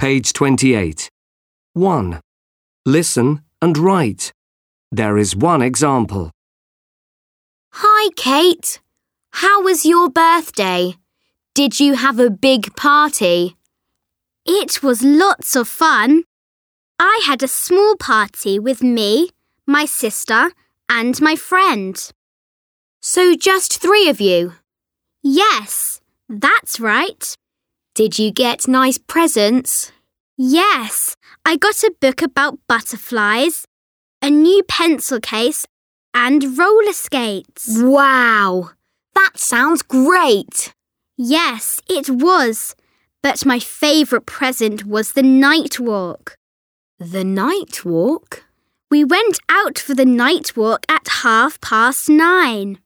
Page 28. 1. Listen and write. There is one example. Hi, Kate. How was your birthday? Did you have a big party? It was lots of fun. I had a small party with me, my sister, and my friend. So just 3 of you? Yes, that's right. Did you get nice presents? Yes, I got a book about butterflies, a new pencil case, and roller skates. Wow, that sounds great. Yes, it was. But my favourite present was the night walk. The night walk? We went out for the night walk at 9:30.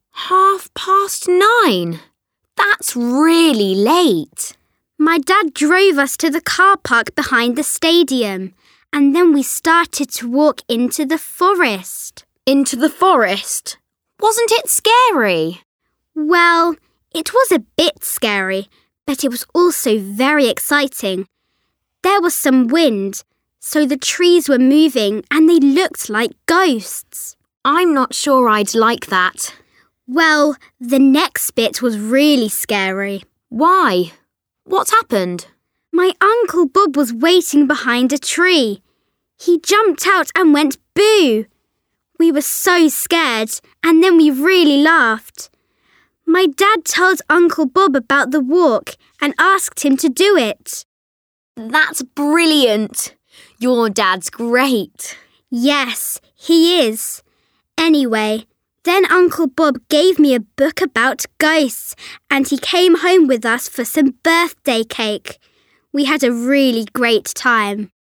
9:30? That's really late. My dad drove us to the car park behind the stadium, and then we started to walk into the forest. Into the forest? Wasn't it scary? Well, it was a bit scary, but it was also very exciting. There was some wind, so the trees were moving and they looked like ghosts. I'm not sure I'd like that. Well, the next bit was really scary. Why? What happened? My Uncle Bob was waiting behind a tree. He jumped out and went boo. We were so scared, and then we really laughed. My dad told Uncle Bob about the walk and asked him to do it. That's brilliant. Your dad's great. Yes, he is. Anyway, then Uncle Bob gave me a book about ghosts and he came home with us for some birthday cake. We had a really great time.